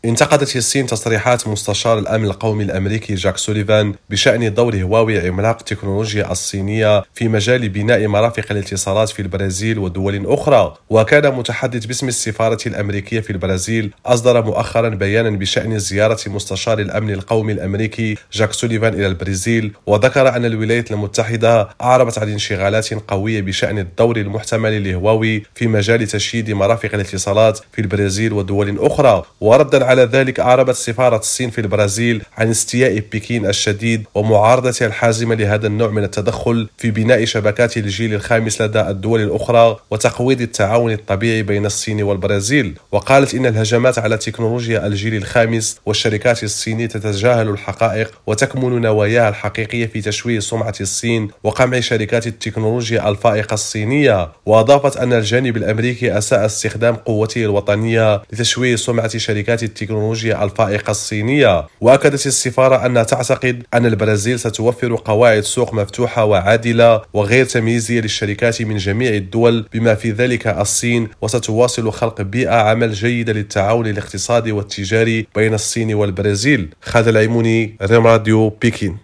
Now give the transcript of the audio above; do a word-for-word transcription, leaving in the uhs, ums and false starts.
انتقدت الصين تصريحات مستشار الأمن القومي الأمريكي جاك سوليفان بشأن دور هواوي عملاق التكنولوجيا الصينية في مجال بناء مرافق الاتصالات في البرازيل ودول أخرى. وكان متحدث باسم السفارة الأمريكية في البرازيل أصدر مؤخرا بيانا بشأن زيارة مستشار الأمن القومي الأمريكي جاك سوليفان إلى البرازيل، وذكر أن الولايات المتحدة أعربت عن انشغالات قوية بشأن الدور المحتمل لهواوي في مجال تشييد مرافق الاتصالات في البرازيل ودول أخرى. وردا على ذلك أعربت سفارة الصين في البرازيل عن استياء بكين الشديد ومعارضتها الحازمة لهذا النوع من التدخل في بناء شبكات الجيل الخامس لدى الدول الأخرى وتقويض التعاون الطبيعي بين الصين والبرازيل. وقالت إن الهجمات على تكنولوجيا الجيل الخامس والشركات الصينية تتجاهل الحقائق وتكمن نواياها الحقيقية في تشويه سمعة الصين وقمع شركات التكنولوجيا الفائقة الصينية. وأضافت أن الجانب الأمريكي أساء استخدام قوته الوطنية لتشويه سمعة شركات التكنولوجيا الفائقة الصينية. وأكدت السفارة أنها تعتقد أن البرازيل ستوفر قواعد سوق مفتوحة وعادلة وغير تمييزية للشركات من جميع الدول بما في ذلك الصين، وستواصل خلق بيئة عمل جيدة للتعاون الاقتصادي والتجاري بين الصين والبرازيل. خالد العيموني، ريم راديو، بكين.